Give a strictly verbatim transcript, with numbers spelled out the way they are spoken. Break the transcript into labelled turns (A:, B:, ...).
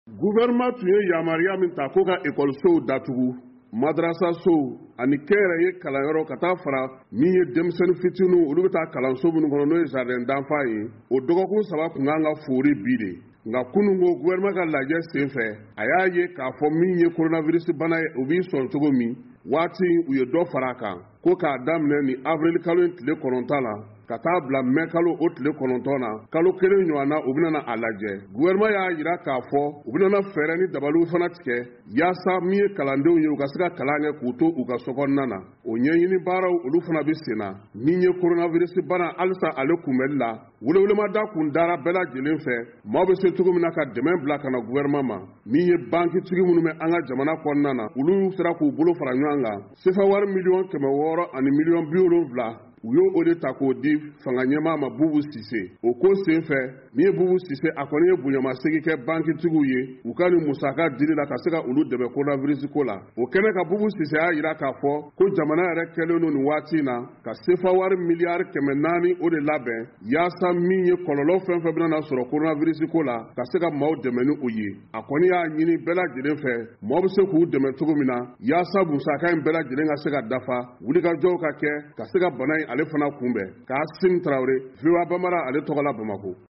A: Gouvernement tun ye yamaruya min ta ko ka école-sow datugu, madrasasow ani kɛnyɛrɛ ye kalanyɔrɔ ka taa fara min ye denmisɛnnin fitininw olu bɛ taa kalanso minnu kɔnɔ n'o ye jardin d'enfants ye, o dɔgɔkun saba kun kan ka fori bi de. Nka kunungo gouvernement ka lajɛ sen fɛ a y'a ye k'a fɔ min ye coronavirus bana ye o b'i sɔn cogo min, waati u ye dɔ fara a kan ko k'a daminɛ ni avril kalo in tile kɔnɔntɔn la ka taa bila mai kalo o tile kɔnɔntɔn na kalo kelen ɲɔgɔn na u bɛna a lajɛ. Gouvernement y'a jira k'a fɔ u bɛna fɛɛrɛ ni dabaliw fana tigɛ yaasa min ye kalandenw ye u ka se ka kalan kɛ k'u to u ka sokɔnɔna na. O ɲɛɲini baaraw olu fana bɛ sen na. Min ye coronavirus bana halisa ale kunbɛli la, welewlemada kun dara bɛɛ lajɛlen fɛ maaw bɛ se cogo min na ka dɛmɛ bila ka na gouvernement ma. Min ye bankitigi minnu bɛ an ka jamana kɔnɔna na olu sera k'u bolo fara ɲɔgɔn kan sefa wari miliyɔn kɛmɛ wɔɔrɔ ani miliyɔn bi wolonwula u y'o o de ta k'o di fanga ɲɛmaa ma Bubu Sise. O ko sen fɛ min ye Bubu Sise a kɔni ye bonyamasegin kɛ bankitigiw ye u ka ni musaka dili la ka se ka olu dɛmɛ coronavirus ko la. O kɛnɛ ka Bubu Sise y'a jira k'a fɔ ko jamana yɛrɛ kɛlen don nin waati in na ka sefa wari miliyari kɛmɛ naani o de labɛn yaasa min ye kɔlɔlɔ fɛn fɛn bɛna sɔrɔ coronavirus ko la ka se ka maaw dɛmɛ ni o ye. A kɔni y'a ɲini bɛɛ lajɛlen fɛ maaw bɛ se k'u dɛmɛ cogo min na yaasa musaka in bɛɛ lajɛlen ka se ka dafa, wulikajɔw ka kɛ ka se ka bana in ale fana kunbɛn. K'a Sim Traoré, V O A Bambara ale tɔgɔ la Bamakɔ.